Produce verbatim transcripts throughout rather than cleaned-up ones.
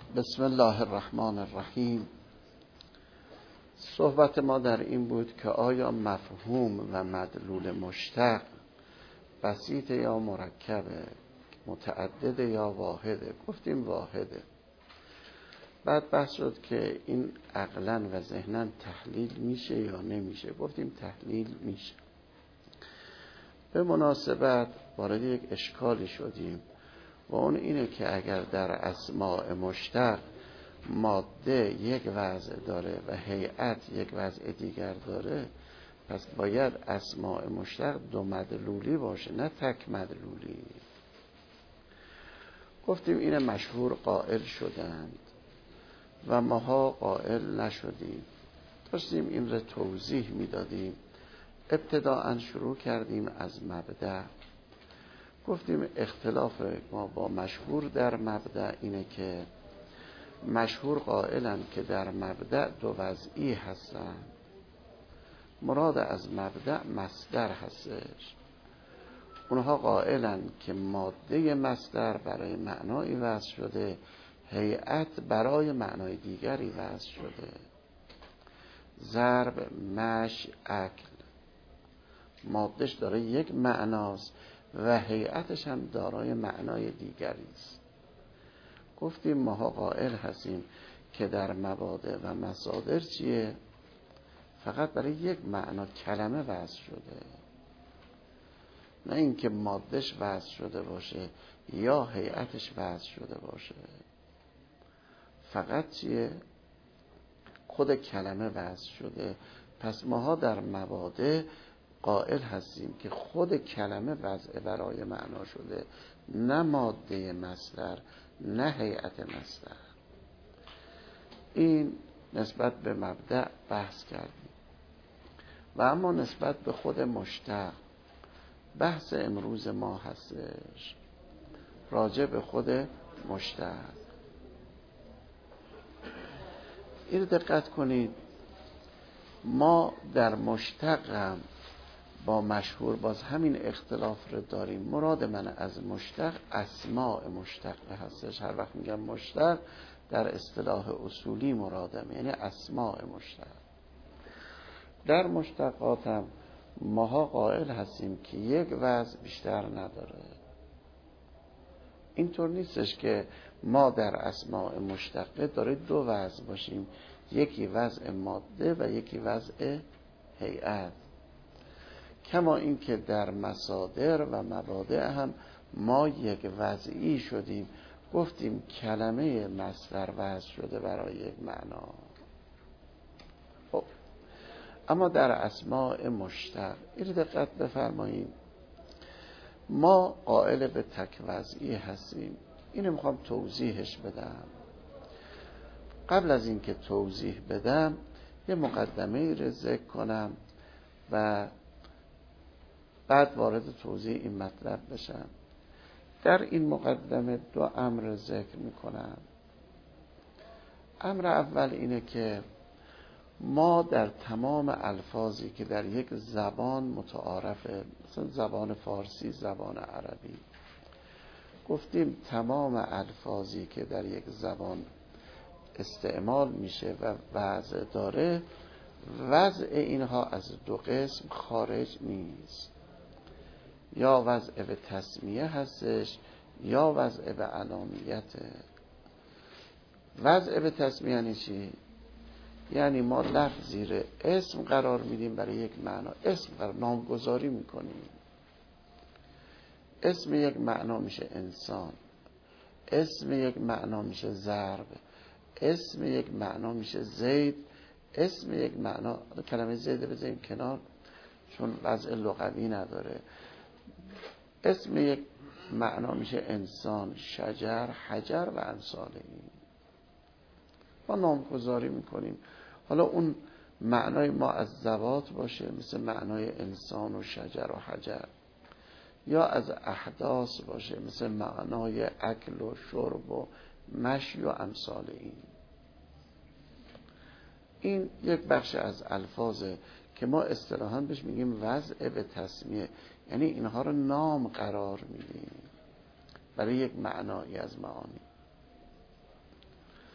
بسم الله الرحمن الرحیم. صحبت ما در این بود که آیا مفهوم و مدلول مشتق بسیط یا مرکبه، متعدد یا واحده؟ گفتیم واحده. بعد بحث شد که این عقلاً و ذهناً تحلیل میشه یا نمیشه. گفتیم تحلیل میشه. به مناسبت وارد یک اشکالی شدیم و اون اینه که اگر در اسماء مشتق ماده یک وضع داره و هیئت یک وضع دیگر داره، پس باید اسماء مشتق دو مدلولی باشه، نه تک مدلولی. گفتیم این مشهور قائل شدند و ماها قائل نشدیم. داشتیم این را توضیح میدادیم. ابتداءً شروع کردیم از مبدأ. گفتیم اختلاف ما با مشهور در مبدأ اینه که مشهور قائلن که در مبدأ دو وضعی هستن. مراد از مبدأ مصدر هستش. اونها قائلن که ماده مصدر برای معنای وضع شده، هیئت برای معنای دیگری وضع شده. ضرب، مشی، اکل، مادهش داره یک معناست و هیئتش هم دارای معنای دیگری است. گفتیم ماها قائل هستیم که در مبادئ و مصادر چیه؟ فقط برای یک معنا کلمه وضع شده، نه اینکه مادهش وضع شده باشه یا هیئتش وضع شده باشه. فقط چیه؟ خود کلمه وضع شده. پس ماها در مبادئ قائل هستیم که خود کلمه وضع برای معنا شده، نه ماده مصدر، نه هیئت مصدر. این نسبت به مبدأ بحث کردیم. و اما نسبت به خود مشتق بحث امروز ما هستش راجع به خود مشتق. این دقت کنید، ما در مشتق هم با مشهور باز همین اختلاف رو داریم. مراد من از مشتق اسماء مشتق هستش. هر وقت میگم مشتق در اصطلاح اصولی مرادم یعنی اسماء مشتق. در مشتقات هم ماها قائل هستیم که یک وضع بیشتر نداره. اینطور نیستش که ما در اسماء مشتقه داره دو وضع باشیم، یکی وضع ماده و یکی وضع هیئت. کما اینکه در مصادر و مبادئ هم ما یک وضعی شدیم. گفتیم کلمه مصدر وضع شده برای یک معنا. خب اما در اسماء مشتق این دقت بفرمایید، ما قائل به تک وضعی هستیم. اینو میخوام توضیحش بدم. قبل از اینکه توضیح بدم یه مقدمه رو ذکر کنم و بعد وارد توضیح این مطلب بشم. در این مقدمه دو امر ذکر میکنم. امر اول اینه که ما در تمام الفاظی که در یک زبان متعارفه، مثلا زبان فارسی، زبان عربی، گفتیم تمام الفاظی که در یک زبان استعمال میشه و وضع داره، وضع اینها از دو قسم خارج نیست. یا وضع به تسمیه هستش یا وضع به علامیته. وضع به تسمیه یعنی چی؟ یعنی ما لفظی رو اسم قرار میدیم برای یک معنا، اسم قرار نامگذاری میکنیم. اسم یک معنا میشه انسان، اسم یک معنا میشه ضرب، اسم یک معنا میشه زید، اسم یک معنا، کلمه زید بذاریم کنار چون وضع لغوی نداره، اسم یک معنا میشه انسان، شجر، حجر و امثال این. ما نامگذاری میکنیم. حالا اون معنای ما از ذوات باشه مثل معنای انسان و شجر و حجر، یا از احداث باشه مثل معنای اکل و شرب و مشی و امثال این. این یک بخش از الفاظه که ما اصطلاحاً بهش میگیم وضع به تسمیه، یعنی اینها رو نام قرار میدیم برای یک معنایی از معانی.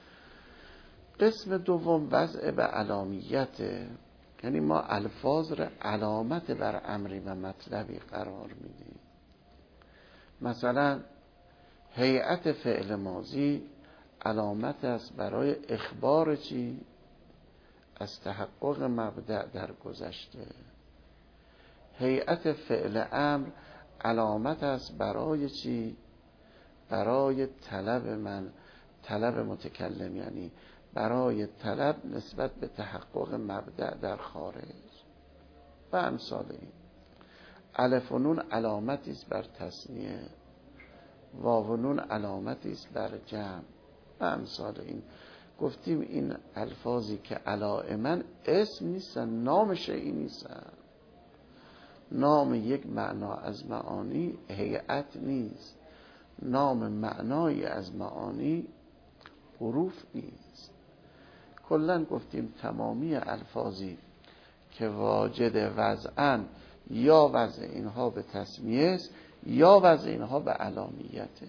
قسم دوم وضع به علامیت، یعنی ما الفاظ را علامت بر امری و مطلبی قرار میدیم. مثلا هیئت فعل ماضی علامت است برای اخبار چی؟ از تحقق مبدأ در گذشته. هیئت فعل امر علامت است برای چی؟ برای طلب من، طلب متکلم، یعنی برای طلب نسبت به تحقق مبدأ در خارج و امثال این. الف و نون علامتی است بر تثنیه، واو و نون علامتی است بر جمع و امثال این. گفتیم این الفاظی که علائما اسم نیستن، نام شیئی نیستن. نام یک معنا از معانی هیئت نیست، نام معنایی از معانی حروف نیست. کلن گفتیم تمامی الفاظی که واجد وضعن یا وضع اینها به تسمیه است یا وضع اینها به علامیته.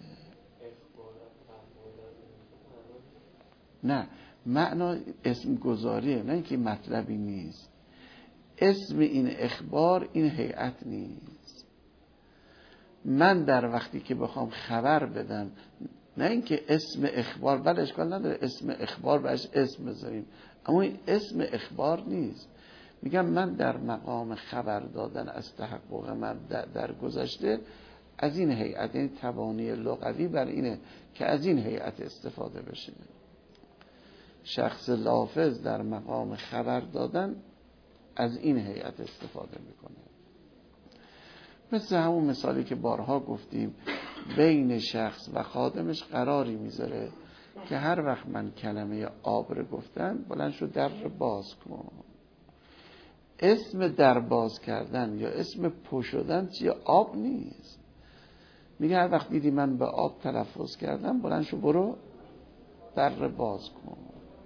نه، معنا اسم گذاریه، نه اینکه مطلبی نیست. اسم این اخبار این هیئت نیست. من در وقتی که بخوام خبر بدم، نه اینکه اسم اخبار، بله اشکال نداره اسم اخبار بهش اسم بذاریم، اما این اسم اخبار نیست. میگم من در مقام خبر دادن از تحقق مبدأ در گذشته از این هیئت، این تبانی لغوی بر اینه که از این هیئت استفاده بشه. شخص لافظ در مقام خبر دادن از این هیئت استفاده میکنه. مثل همون مثالی که بارها گفتیم، بین شخص و خادمش قراری میذاره که هر وقت من کلمه آب رو گفتم بلند شو در باز کن. اسم در باز کردن یا اسم پو شدن چیه؟ آب نیست. میگه هر وقت دیدی من به آب تلفظ کردم بلند شو برو در باز کن.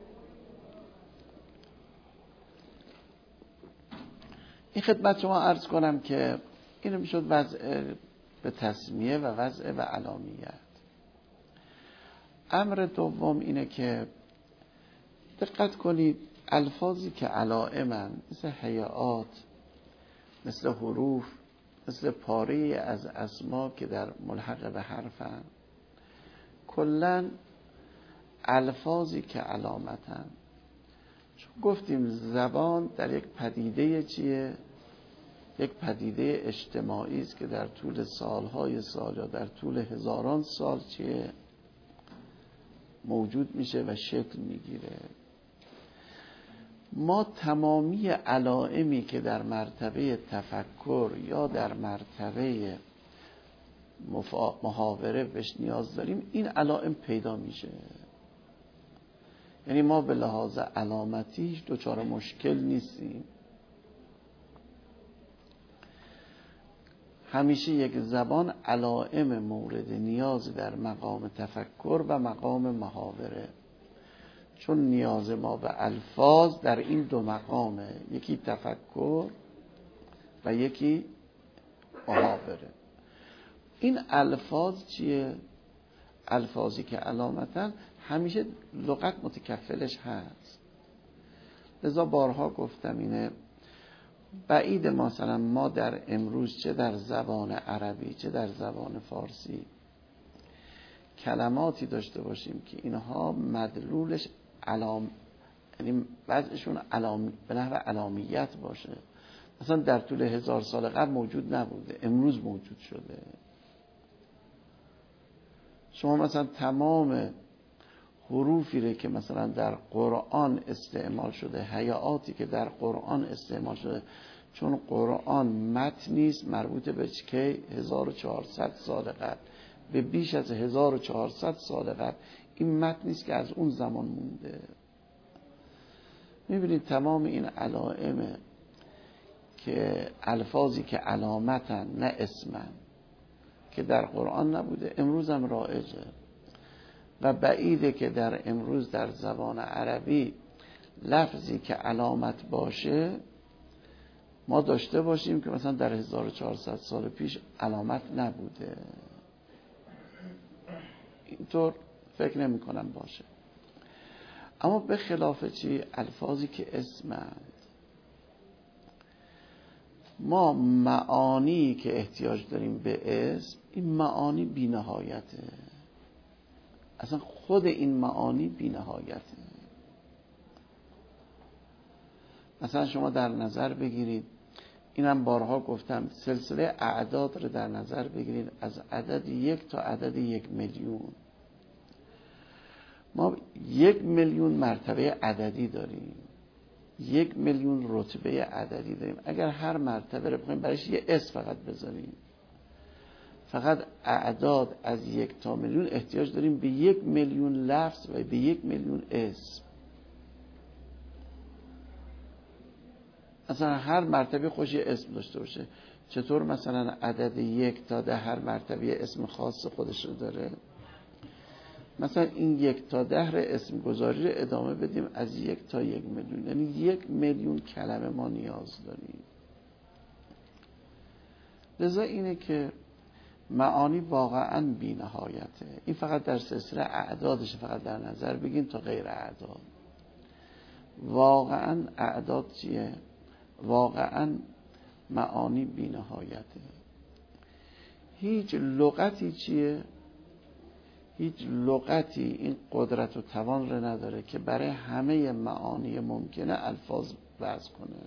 این خدمت شما عرض کنم که اینو میشد وضع به تسمیه و وضع به علامیت. امر دوم اینه که دقت کنید الفاظی که علائمن، مثل هیئات، مثل حروف، مثل پاره از اسما که در ملحق به حرفن، کلن الفاظی که علامتن. چون گفتیم زبان در یک پدیده چیه؟ یک پدیده اجتماعی است که در طول سالهای سال یا در طول هزاران سال چیه؟ موجود میشه و شکل میگیره. ما تمامی علائمی که در مرتبه تفکر یا در مرتبه محاوره بهش نیاز داریم، این علائم پیدا میشه. یعنی ما به لحاظ علامتی دچار مشکل نیستیم. همیشه یک زبان علائم مورد نیاز در مقام تفکر و مقام محاوره، چون نیاز ما به الفاظ در این دو مقامه، یکی تفکر و یکی محاوره. این الفاظ چیه؟ الفاظی که علامتن همیشه لغت متکفلش هست. لذا بارها گفتم اینه بعید مثلا ما در امروز چه در زبان عربی چه در زبان فارسی کلماتی داشته باشیم که اینها مدلولش علام، یعنی بعضشون علام به نحو علامیت باشه. مثلا در طول هزار سال قبل موجود نبوده، امروز موجود شده. شما مثلا تمام حروفی رو که مثلا در قرآن استعمال شده، هیئاتی که در قرآن استعمال شده، چون قرآن متن نیست مربوط به چه هزار و چهارصد سال قبل، به بیش از هزار و چهارصد سال قبل، این متن نیست که از اون زمان مونده. میبینید تمام این علائم که الفاظی که علامتن نه اسمن که در قرآن نبوده امروز هم رایجه و بعیده که در امروز در زبان عربی لفظی که علامت باشه ما داشته باشیم که مثلا در هزار و چهارصد سال پیش علامت نبوده. اینطور فکر نمی کنم باشه. اما به خلاف چی؟ الفاظی که اسمند، ما معانی که احتیاج داریم به اسم، این معانی بی نهایته، اصلا خود این معانی بی نهایته. مثلا شما در نظر بگیرید، اینم بارها گفتم، سلسله اعداد رو در نظر بگیرید، از عدد یک تا عدد یک میلیون، ما یک میلیون مرتبه عددی داریم، یک میلیون رتبه عددی داریم. اگر هر مرتبه رو بخوایم برایش یه اسم فقط بذاریم، فقط اعداد از یک تا میلیون احتیاج داریم به یک میلیون لفظ و به یک میلیون اسم. مثلا هر مرتبه خوش یه اسم داشته باشه. چطور مثلا عدد یک تا ده هر مرتبه اسم خاص خودش رو داره؟ مثلا این یک تا ده رو اسم گذاری رو ادامه بدیم از یک تا یک میلیون، یعنی یک میلیون کلمه ما نیاز داریم. لذا اینه که معانی واقعا بی نهایته. این فقط در سلسله اعدادش، فقط در نظر بگین تا غیر اعداد. واقعا اعداد چیه؟ واقعا معانی بی نهایته. هیچ لغتی چیه؟ هیچ لغتی این قدرت و توان رو نداره که برای همه معانی ممکنه الفاظ وضع کنه.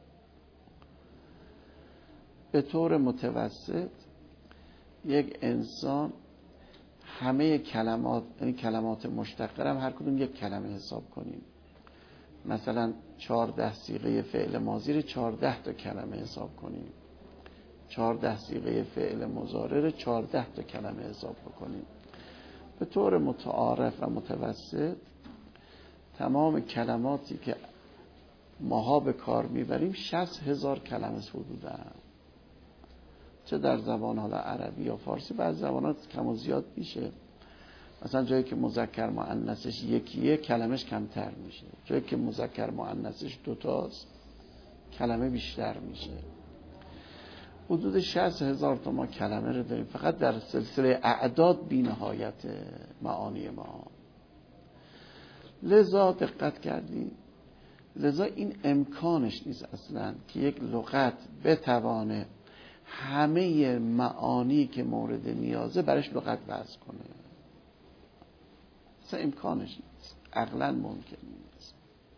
به طور متوسط یک انسان همه کلمات، یعنی کلمات مشتقه هم هر کدوم یک کلمه حساب کنیم، مثلا چهارده صیغه فعل ماضی رو چهارده تا کلمه حساب کنیم، چهارده صیغه فعل مضارع رو چهارده تا کلمه حساب بکنیم، به طور متعارف و متوسط تمام کلماتی که ماها به کار میبریم شصت هزار کلمه حدوداً، چه در زبان حالا عربی یا فارسی. بعض زبانات کم و زیاد میشه، مثلا جایی که مذکر مؤنثش یکیه کلمش کمتر میشه، جایی که مذکر مؤنثش دوتاست کلمه بیشتر میشه. حدود شصت هزار تا ما کلمه رو داریم فقط در سلسله اعداد بی نهایت معانی ما. لذا دقت کردیم، لذا این امکانش نیست اصلا که یک لغت بتوانه همه معانی که مورد نیازه برش لغت وضع کنه. اصلا امکانش نیست، عقلا ممکن نیست.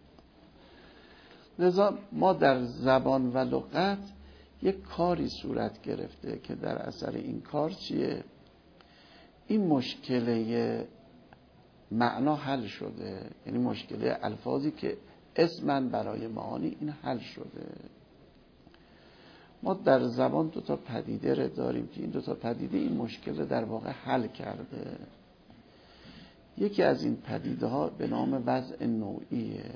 لذا ما در زبان و لغت یک کاری صورت گرفته که در اثر این کار چیه؟ این مشکله معنا حل شده، یعنی مشکله الفاظی که اسمن برای معانی این حل شده. ما در زبان دو تا پدیده رو داریم که این دو تا پدیده این مشکل رو در واقع حل کرده. یکی از این پدیده ها به نام وضع نوعیه.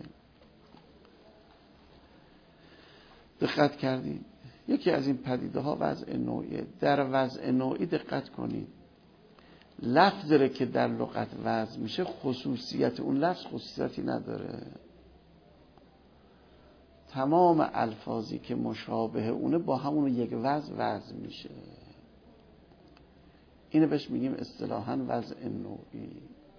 دقت کردید؟ یکی از این پدیده ها وضع نوعیه. در وضع نوعی دقت کنید، لفظی رو که در لغت وضع میشه خصوصیت اون لفظ خصوصیتی نداره. تمام الفاظی که مشابه اونه با همون یک وضع وضع میشه. اینو بهش میگیم اصطلاحاً وضع نوعی.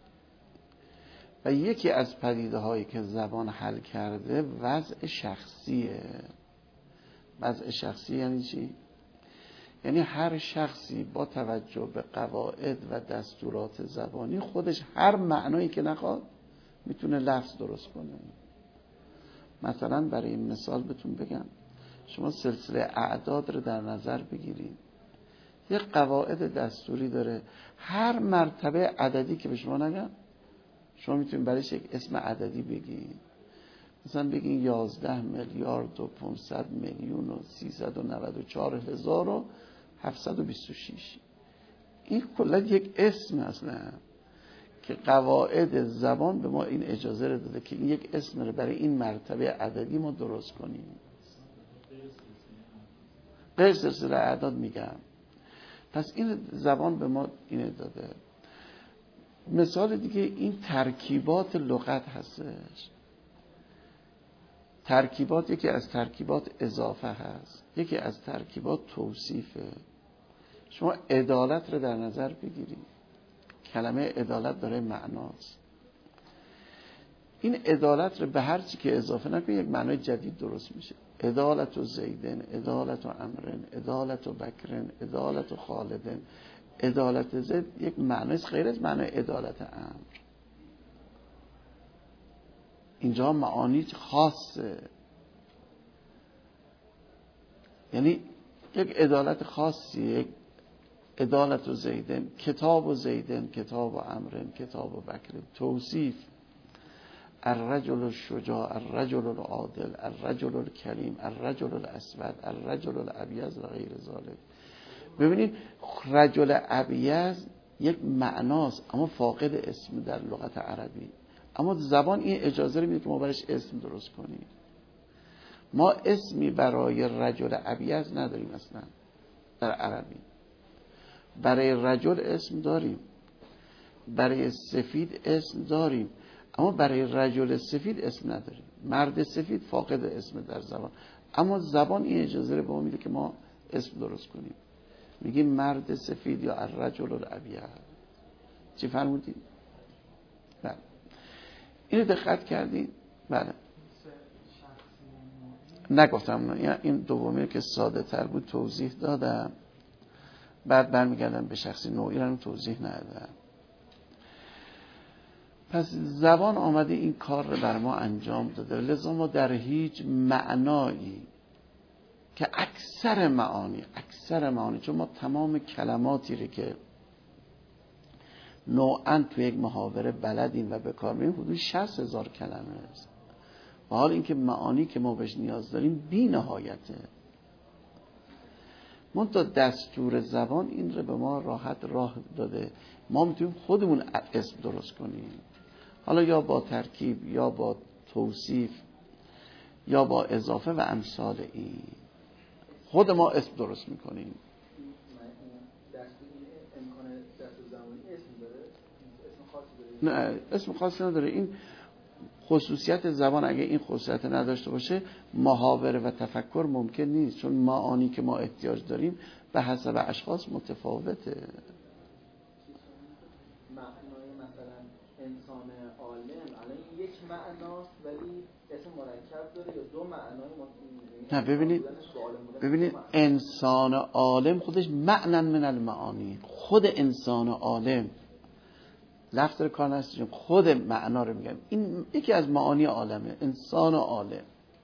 و یکی از پدیده هایی که زبان حل کرده وضع شخصیه. وضع شخصی یعنی چی؟ یعنی هر شخصی با توجه به قواعد و دستورات زبانی خودش هر معنایی که نخواد میتونه لفظ درست کنه. مثلا برای این مثال بهتون بگم، شما سلسله اعداد رو در نظر بگیرید، یک قواعد دستوری داره. هر مرتبه عددی که به شما نگم شما میتونید برایش یک اسم عددی بگید. مثلا بگین یازده میلیارد و پانصد میلیون و سیصد و نود و چهار هزار و هفتصد و بیست و شش. این کلا یک اسم اصلا که قواعد زبان به ما این اجازه رو داده که این یک اسم رو برای این مرتبه عددی ما درست کنیم. غیر سلسله اعداد میگم. پس این زبان به ما اینه داده. مثال دیگه این ترکیبات لغت هستش. ترکیبات، یکی از ترکیبات اضافه هست، یکی از ترکیبات توصیفه. شما عدالت رو در نظر بگیرید، کلمه عدالت داره معناست. این عدالت رو به هر چی که اضافه نکنی یک معنای جدید درست میشه. عدالت و زیدن، عدالت و عمرن، عدالت و بکرن، عدالت و خالدن. عدالت زید یک معنای غیر از معنای عدالت امر. اینجا معانی خاصه، یعنی یک عدالت خاصی، یک عدالت و زیدن، کتاب و زیدن، کتاب و عمرن، کتاب و بکرن. توصیف الرجل الشجاع، الرجل العادل، الرجل الکریم، الرجل الاسود، الرجل الابیض و غیر ذلک. ببینید رجل ابیض یک معناست اما فاقد اسم در لغت عربی، اما زبان این اجازه رو میده که ما برش اسم درست کنیم. ما اسمی برای رجل ابیض نداریم اصلا در عربی. برای رجل اسم داریم، برای سفید اسم داریم، اما برای رجل سفید اسم نداریم. مرد سفید فاقد اسم در زبان، اما زبان این اجازه رو به ما میده که ما اسم درست کنیم. میگیم مرد سفید یا الرجل الابیض. چی فرمودید؟ بله اینو دقت کردین؟ بله نگفتم نه، این دومی که ساده تر بود توضیح دادم، بعد برمیگردم به شخصی نوعی رو توضیح ندادم. پس زبان آمده این کار رو بر ما انجام داده، لذا ما در هیچ معنایی که اکثر معانی اکثر معانی چون ما تمام کلماتی رو که نوعاً تو یک محاوره بلدیم و به کار می‌بریم حدود شصت هزار کلمه است. و حال اینکه معانی که ما بهش نیاز داریم بی نهایته. منتها دستور زبان این رو به ما راحت راه داده، ما میتونیم خودمون اسم درست کنیم، حالا یا با ترکیب یا با توصیف یا با اضافه و امثال این خود ما اسم درست میکنیم. نه اسم خاصی نداره. این خصوصیت زبان اگه این خصوصیت نداشته باشه محاوره و تفکر ممکن نیست، چون معانی که ما احتیاج داریم به حسب اشخاص متفاوته. معنای مثلا انسان عالم الان یک معناست ولی اسم مرکب داره یا دو معنای مت... نه ببینید ببینید انسان عالم خودش معنی من المعانی، خود انسان عالم لفظ رو کار نستیم، خود معنا رو میگم. این یکی از معانی عالمه، انسان عالم.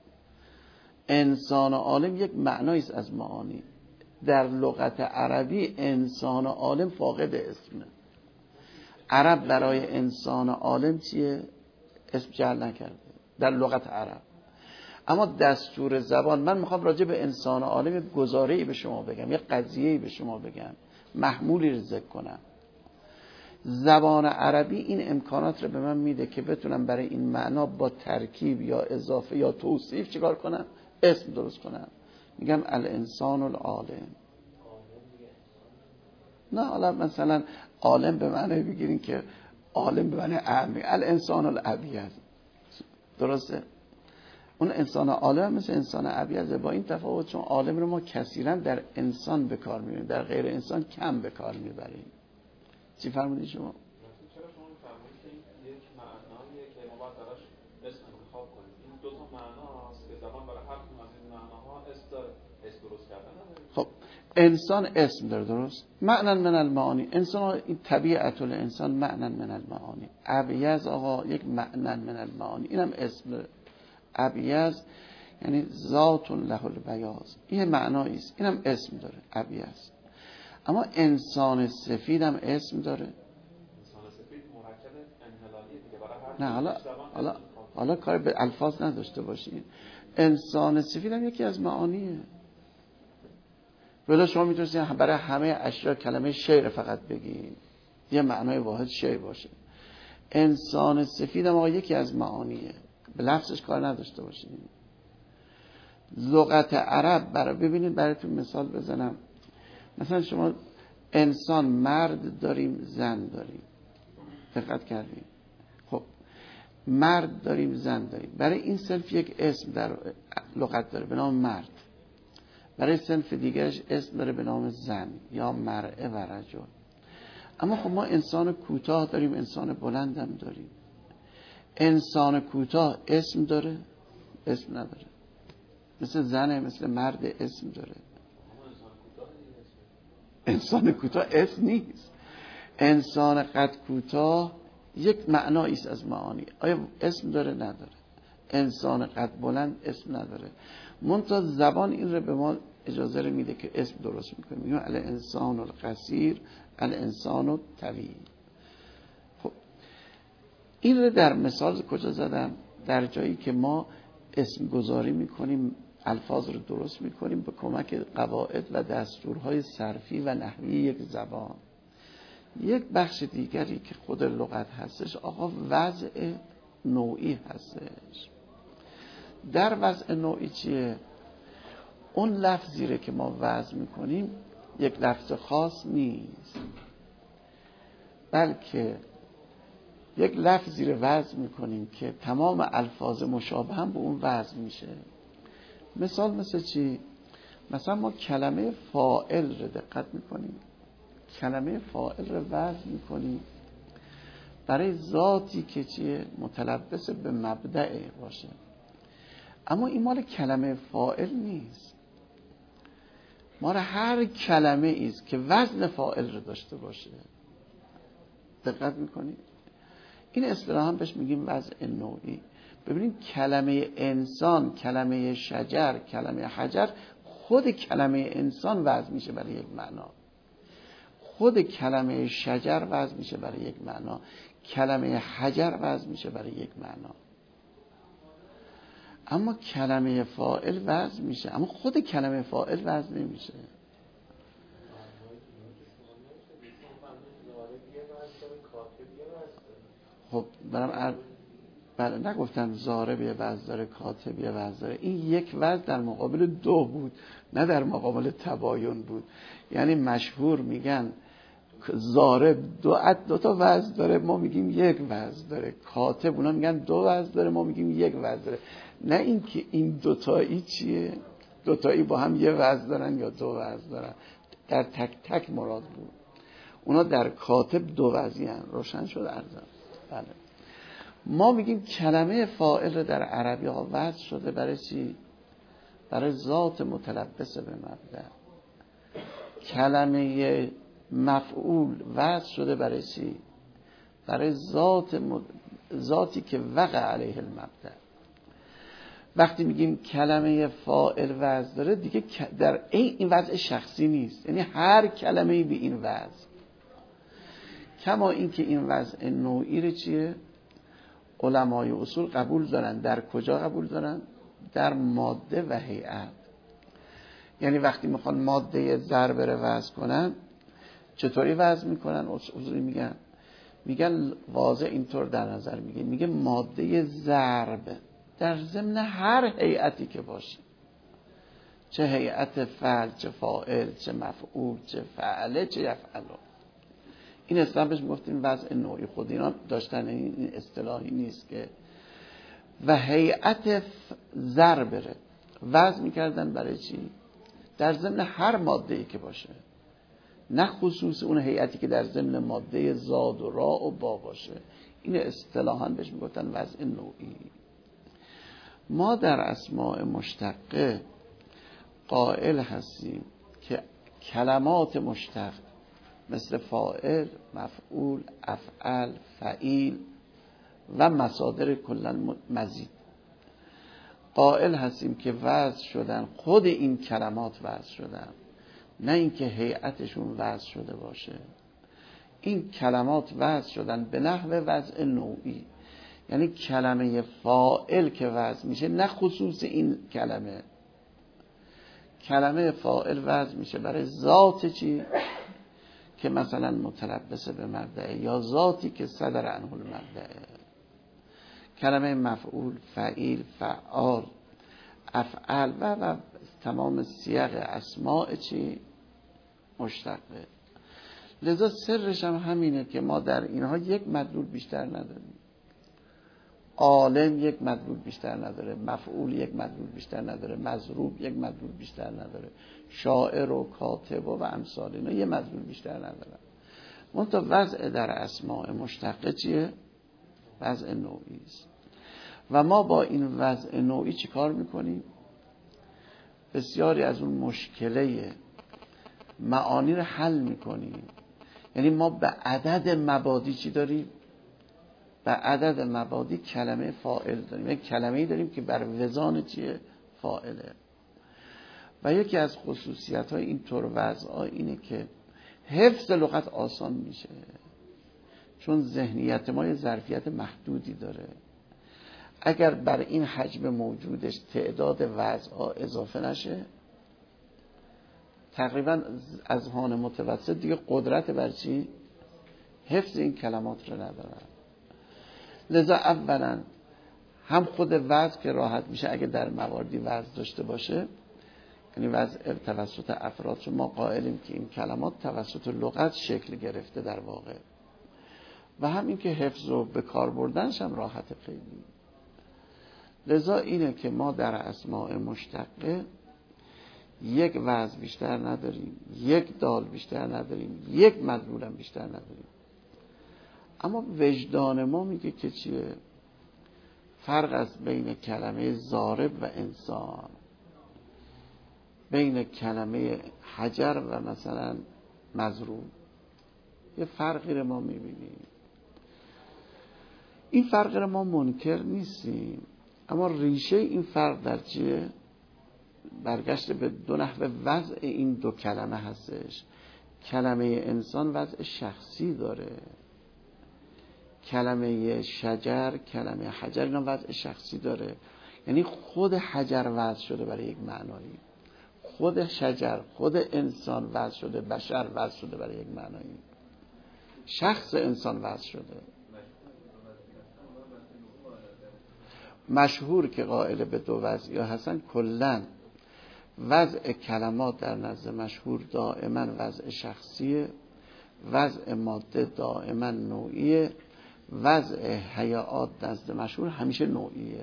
انسان عالم یک معنایی است از معانی. در لغت عربی انسان عالم فاقد اسمه. عرب برای انسان عالم چیه؟ اسم جعل نکرده در لغت عرب. اما دستور زبان، من میخوام راجع به انسان عالم گزاره‌ای به شما بگم، یه قضیه‌ای به شما بگم، محمولی رو ذکر کنم. زبان عربی این امکانات رو به من میده که بتونم برای این معنا با ترکیب یا اضافه یا توصیف چیکار کنم؟ اسم درست کنم. میگم الانسان العالم. نه حالا مثلا عالم به معنی بگیرین که عالم به معنی اعمی، الانسان الابیض، درسته؟ اون انسان عالم مثل انسان ابیض، با این تفاوت چون عالم رو ما کثیرا در انسان به کار میبریم، در غیر انسان کم به کار میبریم. چی فرمودید شما؟ چرا شما فرمودید که این یک معناییه که ما باید براش اسم انتخاب کنیم؟ این دو تا معناست که زبان برای هر کدوم از این معناها اسم داره، اسم درست کردن نداره. خب انسان اسم داره، درست؟ معنی من المعانی. انسان این طبیعت الانسان معنی من المعانی. ابیض آقا یک معنی من المعانی، اینم اسم داره. ابیض یعنی ذات له البیاض، این معنایی است، اینم اسم داره ابیض. اما انسان سفید هم اسم داره. انسان سفید مرکب انحلالیه دیگه، برای هر نه حالا حالا حالا کار به الفاظ نداشته باشین. انسان سفید هم یکی از معانیه. ولی شما میتونید برای همه اشیاء کلمه شیر فقط بگید، یه معنای واحد شیر باشه. انسان سفید هم یکی از معانیه، به لفظش کار نداشته باشین. لغت عرب برای ببینید، براتون مثال بزنم. مثلا شما انسان مرد داریم، زن داریم، دقت کردیم؟ خب مرد داریم، زن داریم. برای این صنف یک اسم در لغت داره به نام مرد، برای صنف دیگرش اسم داره به نام زن یا مرأه و رجل. اما خب ما انسان کوتاه داریم، انسان بلند هم داریم. انسان کوتاه اسم داره؟ اسم نداره. مثل زنه، مثل مرد اسم داره. انسان کوتاه اسم نیست. انسان قد کوتاه یک معنایی است از معانی. آیا اسم داره؟ نداره. انسان قد بلند اسم نداره. منتها زبان این رو به ما اجازه رو میده که اسم درست میکنه. میگیم الانسان القصیر، الانسان الطویل. خب این رو در مثال کجا زدم؟ در جایی که ما اسم گذاری میکنیم، الفاظ رو درست میکنیم به کمک قواعد و دستورهای صرفی و نحوی یک زبان. یک بخش دیگری که خود لغت هستش آقا وضع نوعی هستش. در وضع نوعی چیه؟ اون لفظی رو که ما وضع میکنیم یک لفظ خاص نیست، بلکه یک لفظی رو وضع میکنیم که تمام الفاظ مشابه هم به اون وضع میشه. مثال مثل چی؟ مثلا ما کلمه فاعل رو دقت میکنیم، کلمه فاعل رو وضع میکنیم برای ذاتی که چیه؟ متلبس به مبدأ باشه. اما این مال کلمه فاعل نیست، مال هر کلمه ایست که وزن فاعل رو داشته باشه. دقت میکنید؟ این اصطلاحاً بهش میگیم وضع نوعی. ببینید کلمه انسان، کلمه شجر، کلمه حجر، خود کلمه انسان وضع میشه برای یک معنا، خود کلمه شجر وضع میشه برای یک معنا، کلمه حجر وضع میشه برای یک معنا. اما کلمه فاعل وضع میشه، اما خود کلمه فاعل وضع نمیشه. خب برام ار... بله نگفتم ضارب یه وضع داره، کاتب یه وضع داره. این یک وضع در مقابل دو بود، نه در مقابل تباین بود. یعنی مشهور میگن ضارب دو عد دو تا وضع داره، ما میگیم یک وضع داره. کاتب اونا میگن دو وضع داره، ما میگیم یک وضع داره. نه اینکه این دوتایی چیه، دوتایی با هم یه وضع دارن یا دو وضع دارن. در تک تک مراد بود. اونا در کاتب دو وضعی هن. روشن شد عرضم. بله. ما میگیم کلمه فاعل در عربی ها وضع شده برای چی؟ برای ذات متلبس به مبدأ. کلمه مفعول وضع شده برای چی؟ برای ذات مد... ذاتی که وقع علیه المبدأ. وقتی میگیم کلمه فاعل وضع داره دیگه در این وضع شخصی نیست، یعنی هر کلمه‌ای به این وضع. کما اینکه این وضع نوعی رو چیه؟ علمای اصول قبول دارن. در کجا قبول دارن؟ در ماده و هیئت. یعنی وقتی میخوان ماده ضرب رو وضع کنن چطوری وضع میکنن؟ اصولی میگن میگن واضح اینطور در نظر میگه میگه ماده ضرب در ضمن هر هیئتی که باشه، چه هیئت فعل، چه فاعل، چه مفعول، چه فعله، چه یفعله. این اصطلاح بهش میگفتیم وضع نوعی. خود اینا داشتن، این اصطلاحی نیست که. و هیئت ضرب رو وضع میکردن برای چی؟ در ضمن هر ماده‌ای که باشه، نه خصوص اون هیئتی که در ضمن ماده زاد و را و با باشه. این اصطلاحاً بهش میگفتن وضع نوعی. ما در اسماء مشتقه قائل هستیم که کلمات مشتق مثل فاعل، مفعول، افعل، فعیل و مصادر کلن مزید قائل هستیم که وضع شدن، خود این کلمات وضع شدن، نه اینکه هیئتشون وضع شده باشه. این کلمات وضع شدن به نحو وضع نوعی، یعنی کلمه فاعل که وضع میشه نه خصوص این کلمه. کلمه فاعل وضع میشه برای ذات چی؟ که مثلا متلبس به مبدأ، یا ذاتی که صدر عنه المبدأ. کلمه مفعول، فعیل، فعال، افعال و, و تمام سیاق اسماء چی؟ مشتقه. لذا سرش هم همینه که ما در اینها یک مدلول بیشتر نداریم. عالم یک مدلول بیشتر نداره، مفعول یک مدلول بیشتر نداره، مضروب یک مدلول بیشتر نداره، شاعر و کاتب و, و امثال اینا یه مدلول بیشتر نداره. منتها وضع در اسماء مشتقه چیه؟ وضع نوعی است. و ما با این وضع نوعی چی کار میکنیم؟ بسیاری از اون مشکله معانی رو حل میکنیم. یعنی ما به عدد مبادی چی داریم؟ به عدد مبادی کلمه فاعل داریم. یک کلمه‌ای داریم که بر وزان چیه؟ فاعله. و یکی از خصوصیت های این طور وضع‌ها اینه که حفظ لغت آسان میشه، چون ذهنیت ما یه ظرفیت محدودی داره. اگر بر این حجم موجودش تعداد وضع‌ها اضافه نشه، تقریبا اذهان متوسط دیگه قدرت بر چی؟ حفظ این کلمات رو ندارن. لذا اولا هم خود وضع که راحت میشه اگه در مواردی وضع داشته باشه، یعنی وضع توسط افراد، چون ما قائلیم که این کلمات توسط لغت شکل گرفته در واقع، و هم این که حفظ و به کار بردنش هم راحت خیلی. لذا اینه که ما در اسماء مشتقه یک وضع بیشتر نداریم، یک دال بیشتر نداریم، یک مدلول هم بیشتر نداریم. اما وجدان ما میگه که چیه؟ فرق است بین کلمه ضارب و انسان، بین کلمه حجر و مثلا مضروب، یه فرقی رو ما میبینیم. این فرق رو ما منکر نیستیم، اما ریشه این فرق در چیه؟ برگشت به دو نحو وضع این دو کلمه هستش. کلمه انسان وضع شخصی داره، کلمه شجر، کلمه حجر اینا وضع شخصی داره. یعنی خود حجر وضع شده برای یک معنایی، خود شجر، خود انسان وضع شده، بشر وضع شده برای یک معنایی، شخص انسان وضع شده. مشهور که قائل به دو وضعی هستن، کلن وضع کلمات در نزد مشهور دائما وضع شخصیه، وضع ماده دائما نوعیه، وضع هیئات نزد مشهور همیشه نوعیه.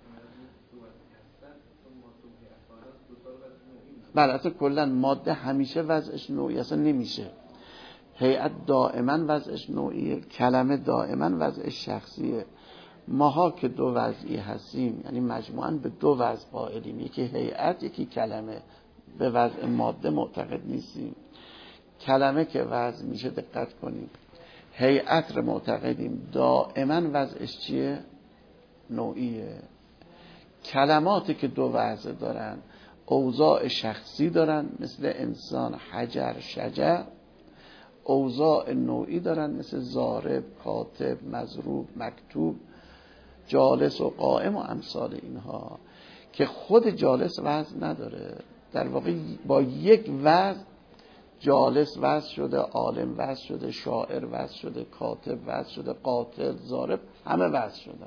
بله، اصلا کلن ماده همیشه وضعش نوعی اصلا نمیشه، هیئت دائما وضعش نوعیه، کلمه دائما وضعش شخصیه. ماها که دو وضعی هستیم، یعنی مجموعاً به دو وضع قائلیم، یکی هیئت یکی کلمه. به وضع ماده معتقد نیستیم. کلمه که وضع میشه دقت کنیم، هیئت رو معتقدیم دائما وضعش چیه؟ نوعیه. کلماتی که دو وضع دارن، اوضاع شخصی دارن مثل انسان، حجر، شجر، اوضاع نوعی دارن مثل ضارب، کاتب، مضروب، مکتوب، جالس و قائم و امثال اینها، که خود جالس وزن نداره. در واقع با یک وزن جالس وزن شده، عالم وزن شده، شاعر وزن شده، کاتب وزن شده، قاتل، ضارب، همه وزن شده.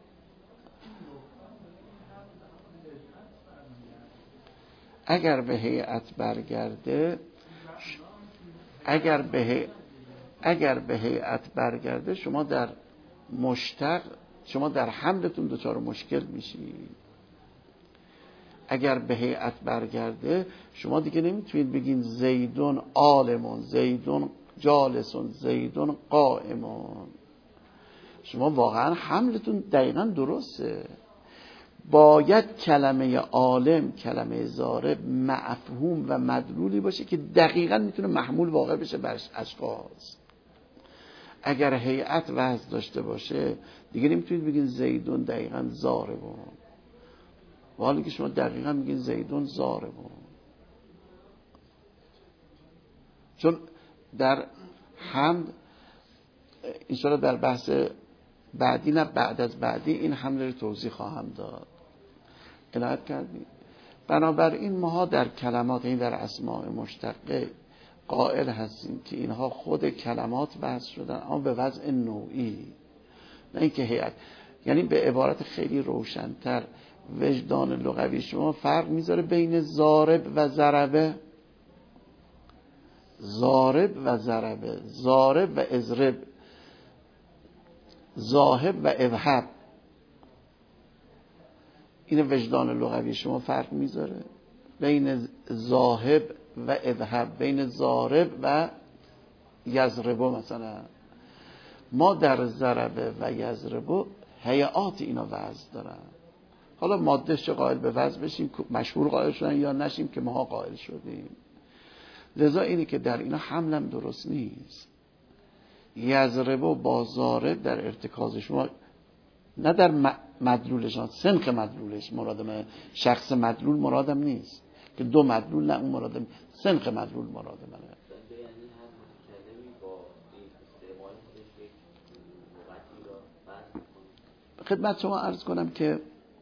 اگر به هیئت برگرده اگر به اگر به هیئت برگرده شما در مشتق، شما در حملتون دچار مشکل میشید. اگر به هیئت برگرده شما دیگه نمیتونید بگین زیدون عالمون، زیدون جالسون، زیدون قائمون. شما واقعا حملتون دقیقا درسته. باید کلمه عالم، کلمه ضارب مفهوم و مدلولی باشه که دقیقا میتونه محمول واقع بشه بر اشخاص. اگر هیئت وضع داشته باشه دیگه نمیتونید بگین زیدون دقیقا ضاربون، و حالی که شما دقیقا میگین زیدون ضاربون. چون در حمد انشاءالله در بحث بعدی، نه بعد از بعدی، این حمله رو توضیح خواهم داد. عنایت کردید. بنابراین ما در کلمات، این در اسماء مشتقه قائل هستیم که اینها خود کلمات وضع شدن، اما به وضع نوعی، نه اینکه هیئت. یعنی به عبارت خیلی روشن‌تر، وجدان لغوی شما فرق میذاره بین ضارب و ضربه، ضارب و ضربه، ضارب و اضرب، ذاهب و اذهب. این وجدان لغوی شما فرق میذاره بین ذاهب و اذهب، بین ضارب و یضرب مثلا. ما در ضربه و یضربه هیئات اینا وزن دارن. حالا ماده چه قائل به وزن بشیم، مشهور قائل شدن یا نشیم که ماها قائل شدیم. لذا اینی که در اینا حملم درست نیست. یضربه با ضارب در ارتکاز شما، نه در مدلولشان، سنخ مدلولش مرادم، شخص مدلول مرادم نیست که دو مدلول، نه اون مرادم، سنخ مدلول مراد منه. خدمت شما عرض کنم که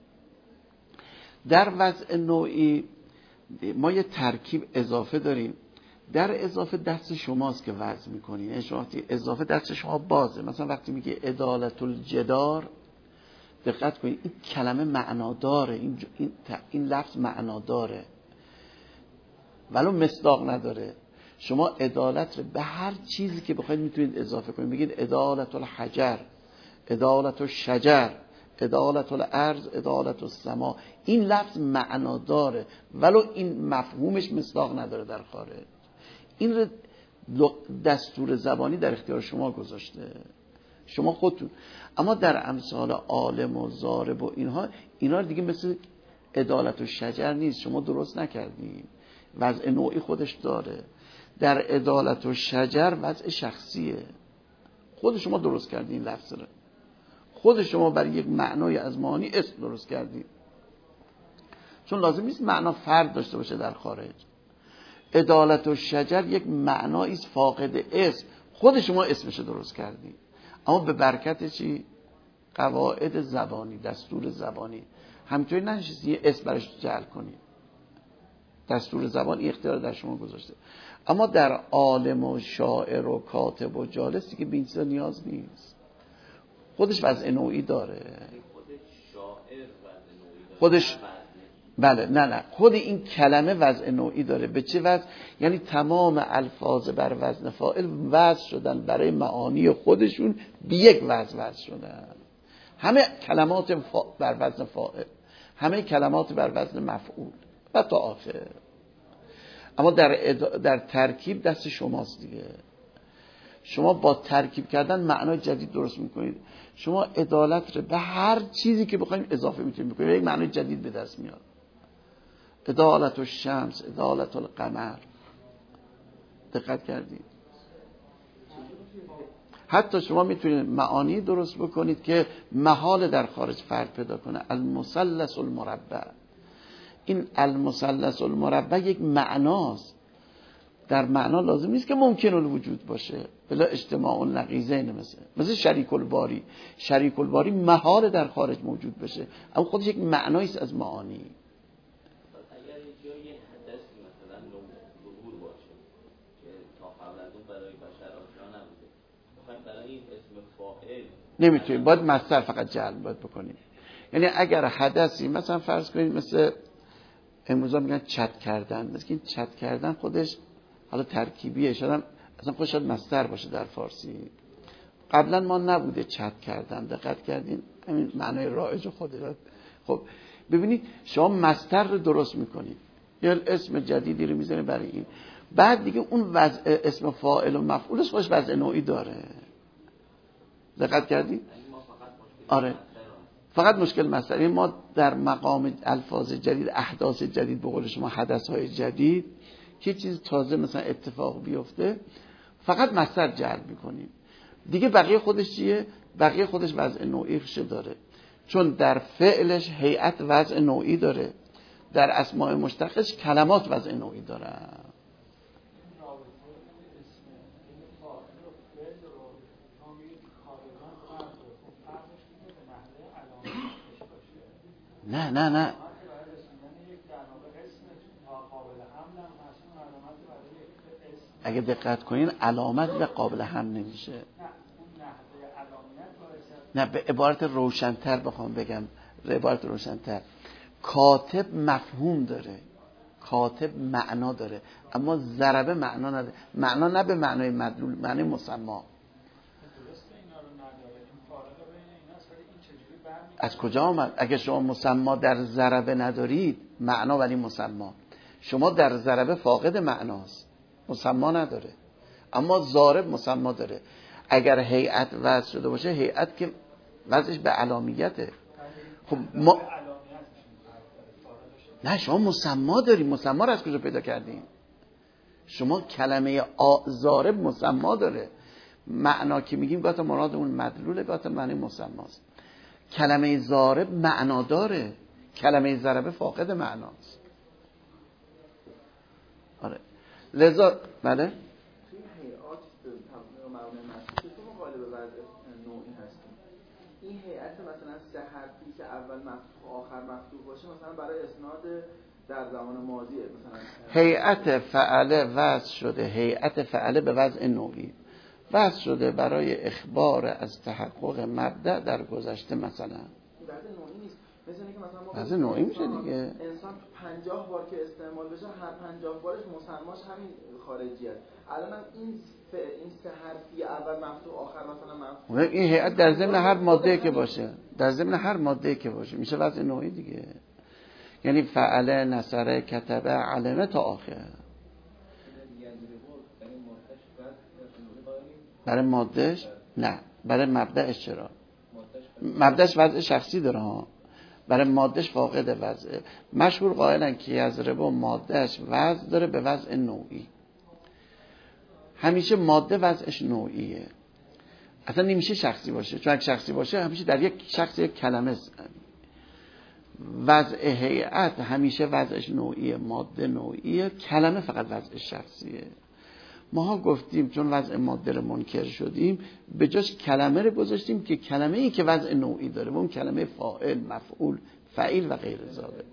در وضع نوعی ما یه ترکیب اضافه داریم. در اضافه دست شماست که وضع میکنین. یعنی شما اضافه دست شما بازه. مثلا وقتی میگه عدالت الجدار، دقت کنید این کلمه معناداره، این, این, این لفظ معناداره ولو مصداق نداره. شما عدالت رو به هر چیزی که بخواید میتونید اضافه کنید. بگید عدالت الحجر، عدالت الشجر، عدالت الارض، عدالت السما. این لفظ معنا داره ولو این مفهومش مصداق نداره در خارج. این رو دستور زبانی در اختیار شما گذاشته، شما خودتون. اما در امثال عالم و ضارب و اینها، اینا دیگه مثل عدالت الشجر نیست، شما درست نکردید. وضع نوعی خودش داره. در عدالت الشجر وضع شخصیه، خود شما درست کردید این لفظ رو. خود شما برای یک معنای از معانی اسم درست کردید، چون لازم نیست معنا فرد داشته باشه در خارج. عدالت الشجر یک معنایی است فاقد اسم، خود شما اسمش درست کردید. اما به برکت چی؟ قواعد زبانی، دستور زبانی. همینطوری ننشستی یه اسم برش جعل کنید. دستور زبان این اختیار در شما گذاشته. اما در عالم و شاعر و کاتب و جالسی که به این چیزا نیاز نیست. خودش وضع نوعی داره. خودش شاعر وضع نوعی داره. خودش بله نه نه خود این کلمه وضع نوعی داره. به چه وضع؟ یعنی تمام الفاظ بر وزن فاعل وضع شدن برای معانی خودشون، به یک وضع وضع شدن. همه کلمات فا... بر وزن فاعل، همه کلمات بر وزن مفعول و تا آخر. اما در, اد... در ترکیب دست شماست دیگه. شما با ترکیب کردن معنای جدید درست میکنید. شما عدالت رو به هر چیزی که بخواید اضافه میتونید بکنید، یک معنای جدید به دست میاد. عدالت الشمس، عدالت القمر. دقت کردید؟ حتی شما میتونید معانی درست بکنید که محال در خارج فرق پیدا کنه. المثلث المربع، این المثلث المربع یک معناست. در معنا لازم نیست که ممکن الوجود باشه، بلا اجتماع النقیضین. مثل مثل شریک الباری. شریک الباری محال در خارج موجود بشه، اما خودش یک معنایی است از معانی. اگر جای حدثی مثلا ظهور باشه که تا قبل از اون برای بشر آشنا نبوده، میخوایم برای این اسم فاعل نمیتونیم، باید مصدر فقط جعل باید بکنیم. یعنی اگر حدثی مثلا فرض کنید مثل امروزا میگن چت کردن، مثل این چت کردن خودش حالا ترکیبیه، شاید اصلا خودش شاید مصدر باشه در فارسی. قبلا ما نبوده چت کردن، دقت کردین؟ همین معنای رایج خودش. خب ببینید شما مصدر رو درست میکنید، یا اسم جدیدی رو میزنید برای این، بعد دیگه اون وضع اسم فاعل و مفعولش خودش وضع نوعی داره. دقت کردید؟ آره فقط مشکل مصدری. ما در مقام الفاظ جدید، احداث جدید، به قول شما حدث های جدید، که چیز تازه مثلا اتفاق بیفته، فقط مصدر جلب میکنیم دیگه. بقیه خودش چیه؟ بقیه خودش وضع نوعیش داره، چون در فعلش هیئت وضع نوعی داره، در اسماء مشتقش کلمات وضع نوعی داره. نه نه نه اگه دقت کنین علامت به قابل هم نمیشه. نه به عبارت روشن‌تر بخوام بگم، به عبارت روشن‌تر، کاتب مفهوم داره، کاتب معنا داره، اما ضربه معنا نداره. معنا نه به معنای مدلول، معنی مسما. از کجا آمد؟ اگه شما مسما در ضربه ندارید، معنا ولی مسما. شما در ضربه فاقد معناست، مسما نداره، اما ضارب مسما داره. اگر هیئت وضع شده باشه، هیئت که وضعش به علامیته. خب ما نه، شما مسما داری، مسما رو از کجا پیدا کردین؟ شما کلمه ضارب مسما داره. معنا که میگیم گاهی مرادمون مدلوله، گاهی معنی مسماست. کلمه ضارب معنا داره، کلمه ضربه فاقد معناست. آره لذا بله توی هیئات معنی مشهور تو غالب وضع نوعی هستیم. این هیئت مثلا سه حرفی که اول مفتوح آخر مفتوح باشه مثلا برای اسناد در زمان ماضیه، مثلا هیئت فعله وضع شده، هیئت فعله به وضع نوعی وضع شده برای اخبار از تحقق مبدأ در گذشته. مثلا وضع نوعی نیست، مثل اینکه مثلا ما وضع نوعی میشه دیگه. انسان پنجاه بار که استعمال بشه هر پنجاه بارش مسماش همین خارجی است. الان این سه این سه حرفی اول مفتوح آخر مثلا مفتوح، این هیئت در ضمن هر ماده که باشه، در ضمن هر ماده که باشه میشه وضع نوعی دیگه. یعنی فعله، نصره، کتبه، علمه تا آخر. برای مادهش نه، برای مبدأش چرا؟ مبدأش وضع شخصی داره ها، برای مادهش فاقد وضعه. مشهور قائلن که یضربو مادهش وضع داره به وضع نوعی. همیشه ماده وضعش نوعیه، اصلا نمیشه شخصی باشه، چون اگه شخصی باشه همیشه در یک شخص یک کلمه است. وضع هیئت همیشه وضعش نوعیه، ماده نوعیه، کلمه فقط وضع شخصیه. ماها گفتیم چون وضع ماده رو منکر شدیم، به جاش کلمه رو گذاشتیم که کلمه ای که وضع نوعی داره، اون کلمه فاعل، مفعول، فعیل و غیر ذالک.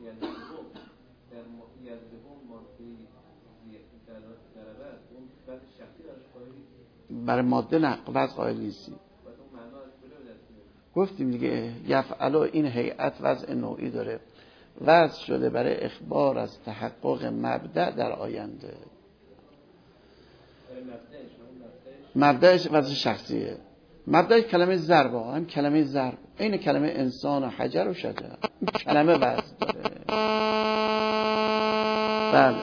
برای ماده نه، وضع قائل نیستیم. گفتیم دیگه یفعلو این هیئت وضع نوعی داره، وضع شده برای اخبار از تحقق مبدأ در آینده. مبدأش وضع شخصیه، مبدأش کلمه ضرب، هم کلمه ضرب این کلمه انسان و حجر و شجر، کلمه وضع داره. بله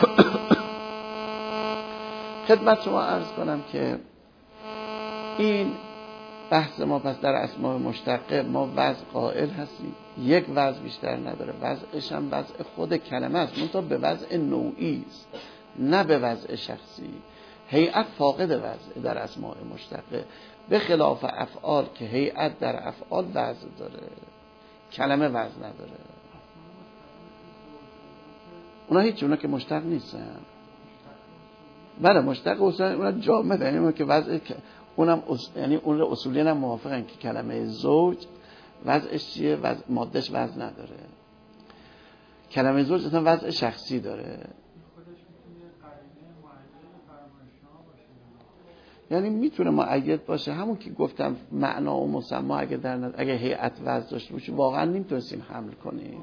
خدمت شما عرض کنم که این بحث ما پس در اسماء مشتقه ما وضع قائل هستیم، یک وضع بیشتر نداره، وضعش هم وضع خود کلمه است، منتها به وضع نوعی است نه به وضع شخصی. هیئت فاقد وضع در اسماء مشتقه، به خلاف افعال که هیئت در افعال وضع داره، کلمه وضع نداره. اونا هیچ، اونا که مشتق نیستن. بله مشتق اصلا اونا جامد، یعنی که وضع اونم اص... یعنی اون رو اصولی هم موافقن که کلمه زوج وضعش چیه؟ وضع... مادهش وضع نداره. کلمه زوج اصلا وضع شخصی داره. یعنی میتونه مؤید باشه، همون که گفتم معنا و مسما اگه در نظر اگه هیئت وضع داشته باشه واقعا نمیتونستیم حمل کنیم.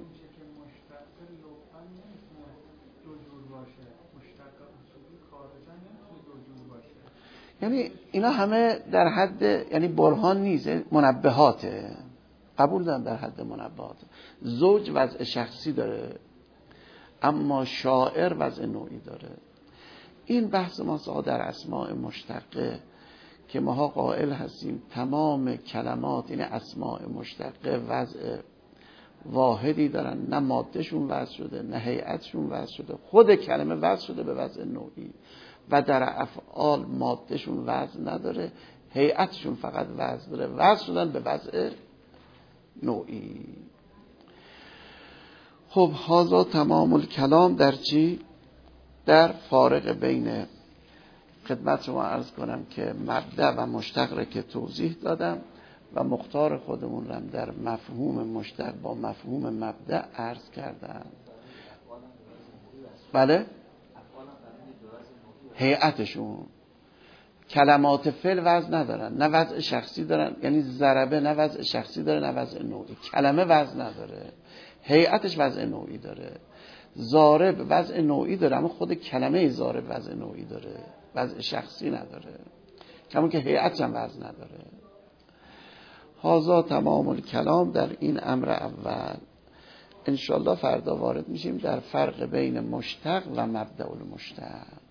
یعنی اینا همه در حد، یعنی برهان نیست، منبهاته، قبول دارم در حد منبهات. زوج وضع شخصی داره اما شاعر وضع نوعی داره. این بحث ما در اسماء مشتقه که ماها قائل هستیم تمام کلمات این اسماء مشتقه وضع واحدی دارن، نه مادهشون وضع شده نه هیئتشون وضع شده، خود کلمه وضع شده به وضع نوعی و در افعال مادهشون وضع نداره، هیئتشون فقط وضع داره، وضع شدن به وضع نوعی. خب هذا تمام الکلام در چی؟ در فارق بین، خدمت شما عرض کنم که مبدأ و مشتق را که توضیح دادم و مختار خودمون را در مفهوم مشتق با مفهوم مبدأ عرض کردم. بله؟ هیئتشون کلمات فعل وضع ندارن، نه وضع شخصی دارن، یعنی ضربه نه وضع شخصی داره نه وضع نوعی، کلمه وضع نداره، هیئتش وضع نوعی داره. ضارب وضع نوعی داره اما خود کلمه ضارب وضع نوعی داره، وضع شخصی نداره، کما که هیئتش هم وضع نداره. هذا تمام الکلام در این امر اول. انشالله فردا وارد میشیم در فرق بین مشتق و مبدأ المشتق.